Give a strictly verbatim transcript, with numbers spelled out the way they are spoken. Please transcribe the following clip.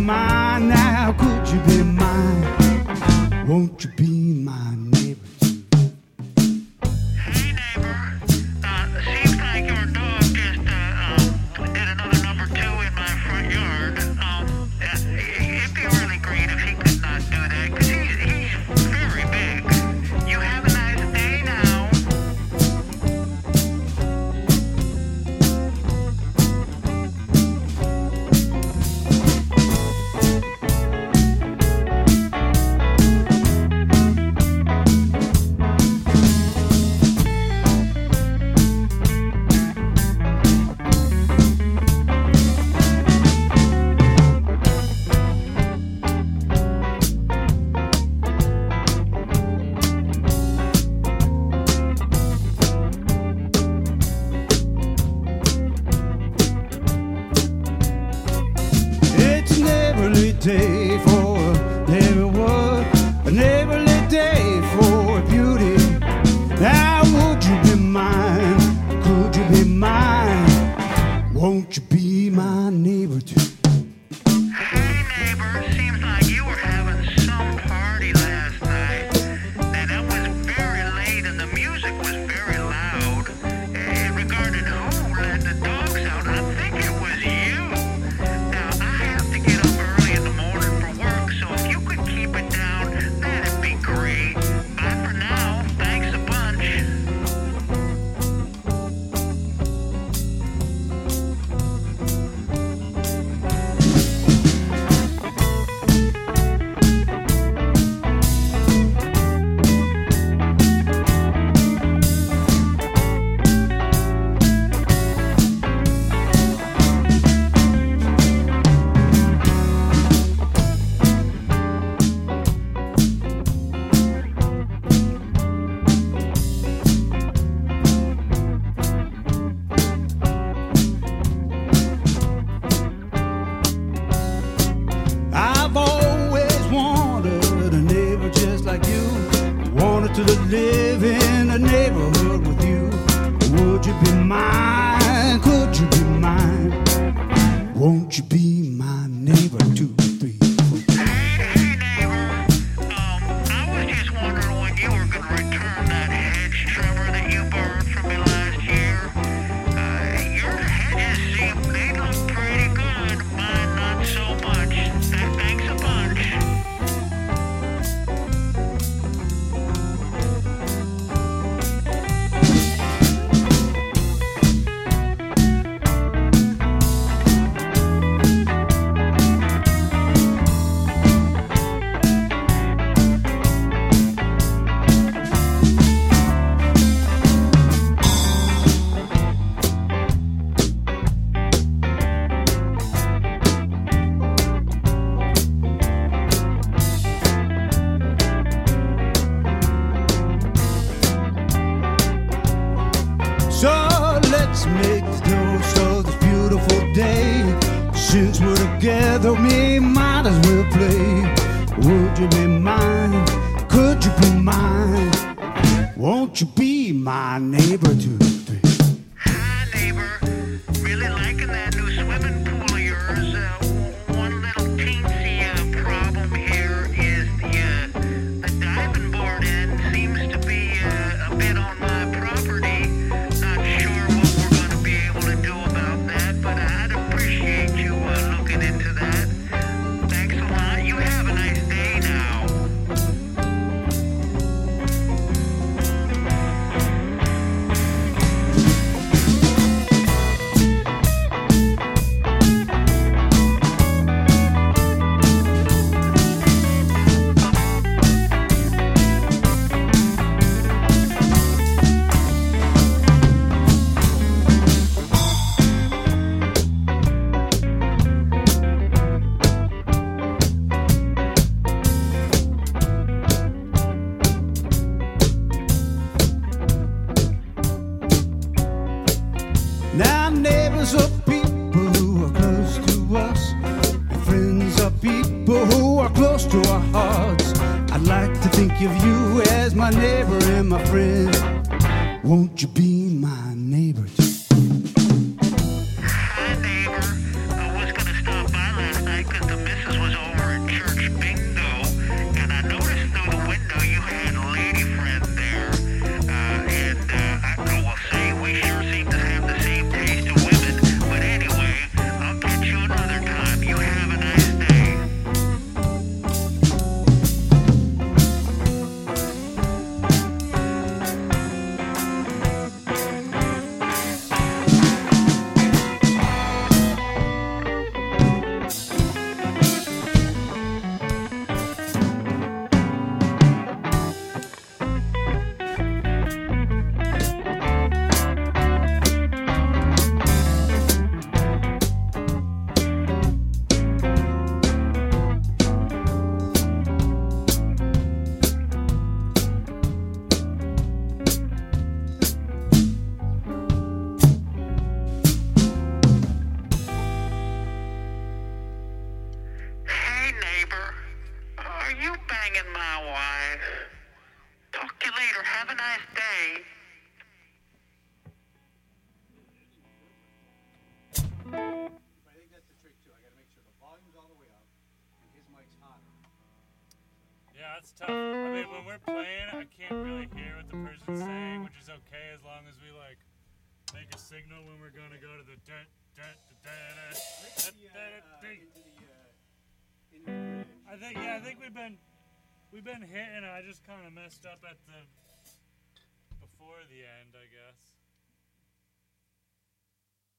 mine now? Could you be mine? Won't you be my neighbor? Hey neighbor, uh, seems like your dog just uh, um, did another number two in my front yard. Um, uh, it'd be really great if he could not do that, because he's, he's very big. You have a nice day now. It's a neighborly day for a neighborhood, a neighborly day for beauty. Now would you be mine? Could you be mine? Won't you be my neighbor too? Hey neighbor, seems like you were having some party last night. And it was very late and the music was very loud. Eh, regarding who let the dogs out, I think it was you. Now I have to get up early in the morning for work, so if you could keep it down, that'd be great. Bye for now. Thanks a bunch. I've always wanted a neighbor just like you. Wanted to live in a neighborhood with you. Would you be mine? Could you be mine? Won't you be my neighbor? Two, three, four. Hey, hey neighbor. Um, I was just wondering when you were gonna return that hedge trimmer that you borrowed from me last year. Uh, your hedges seem they look pretty good. Mine not so much. Th- Thanks a bunch. So let's make the most of this beautiful day. Since we're together, we might as well play. Would you be mine? Could you be mine? Won't you be my neighbor too? Hi neighbor. Really liking that new swimming pool of yours. Uh, one little teensy uh, problem here is the uh, the diving board end seems to be uh, a bit on my property. Not sure what we're going to be able to do about that, but I'd appreciate you uh, looking into that. Thanks a lot. You have a nice day now. Now neighbors are people who are close to us, and friends are people who are close to our hearts. I'd like to think of you as my neighbor and my friend. Won't you be my neighbor too? Hi, neighbor. I was gonna stop by last night because the missus was much bingo, and I noticed through the window you had a lady friend there. Uh, and uh, I, I will say we sure seem to have the same taste in women. But anyway, I'll catch you another time. You have a nice day. Hey, neighbor. Are you banging my wife? Talk to you later. Have a nice day. I think that's the trick too. I gotta make sure the volume's all the way up and his mic's hotter. Yeah, it's tough. I mean, when we're playing, I can't really hear what the person's saying, which is okay as long as we like make a signal when we're gonna go to the dun, dun, dun, dun, dun, dun, dun, dun. Into the, uh, into the bridge. I think yeah, I think we've been we've been hitting. I just kind of messed up at the before the end, I guess.